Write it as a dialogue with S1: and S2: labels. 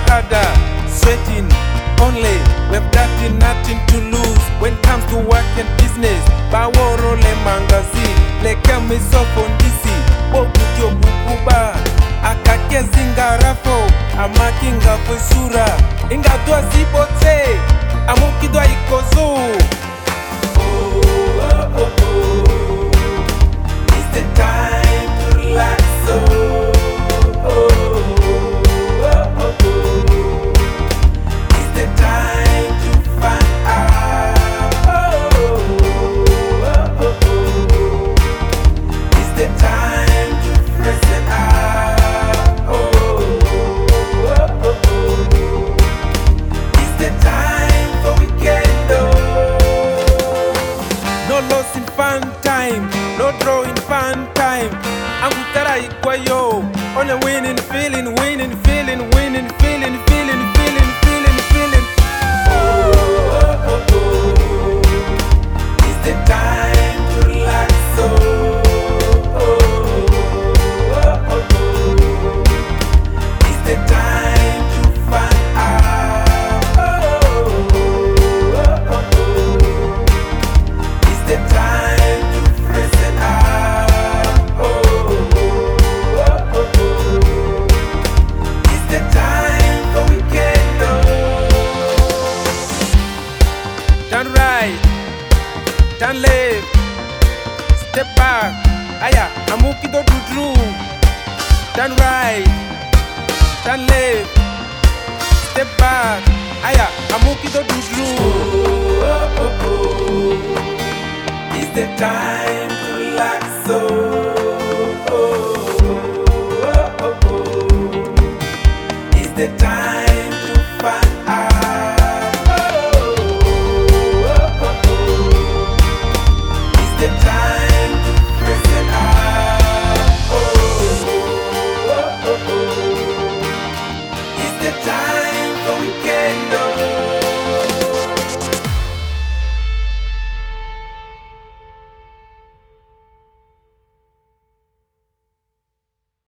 S1: harder, sweating only. We've got nothing to lose when it comes to work and business. Baworo le mangazi, le kamiso fondisi, wokutyo bukuba. Akake zingarafo, amakinga kwesura. Ingatwa zibote, amukidwa ikozo. It's the time to relax, It's the time to find out, It's the time to present out, It's the time for weekend, No loss in fun time, no draw in fun time. Angutara ikwayo, only winning, feeling, winning, feeling, winning, feeling, feeling, feeling, feeling, feeling. It's the time to relax, It's the time to find out, It's the time to present out, It's the time for weekend, Turn right, turn left, step back, aya, amuki do dudru. Turn right, turn left, step back, aya, amuki do dudru. It's the time to relax, It's the time to find out, It's the time to present out, It's the time for weekend,